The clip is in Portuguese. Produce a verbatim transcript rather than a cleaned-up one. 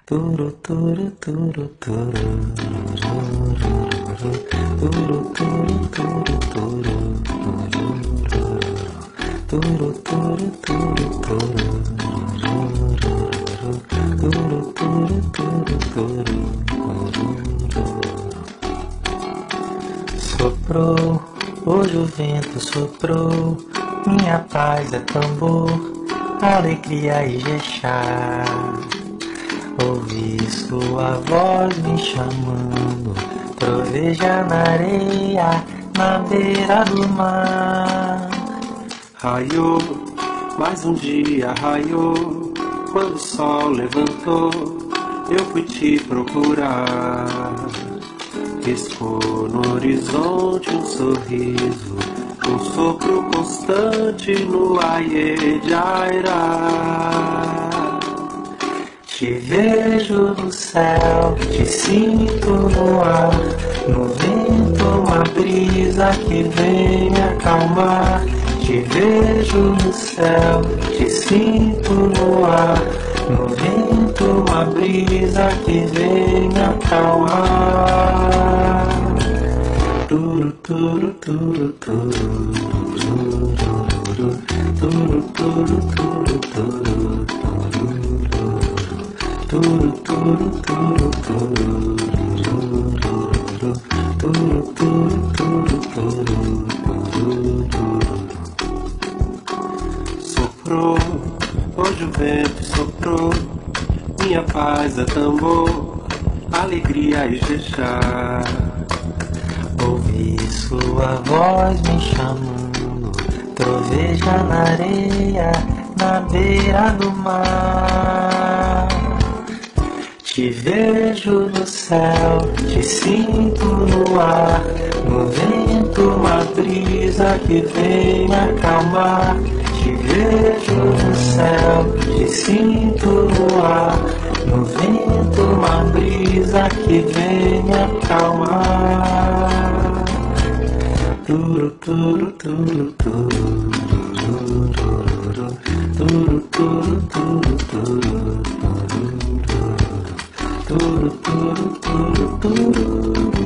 Turu, turu, turu, turu. Turu, turu, turu, turu. Turu, turu, turu, turu. Turu, turu, turu, turu. Soprou, hoje o vento soprou, minha paz é tambor, alegria e Ijexá. Ouvi sua voz me chamando, troveja na areia, na beira do mar. Raiou, mais um dia raiou, quando o sol levantou, eu fui te procurar. Piscou no horizonte um sorriso, um sopro constante no Aie de Airá. Te vejo no céu, te sinto no ar, no vento uma brisa que vem me acalmar. Te vejo no céu, te sinto no ar, no vento uma brisa que vem me acalmar. Turu, turu, turu, turu, turu, turu, turu, turu, turu. Turu, turu, turu, turu. Turu, turu, turu, turu. Soprou, hoje o vento soprou, minha paz é tambor, alegria e Ijexá. Ouvi sua voz me chamando, troveja na areia, na beira do mar. Te vejo no céu, te sinto no ar, no vento uma brisa que vem me acalmar. Te vejo no céu, te sinto no ar, no vento uma brisa que vem me acalmar. Turu, turu, turu, turu. Turu, turu, turu, turu. Turu, turu, turu, turu.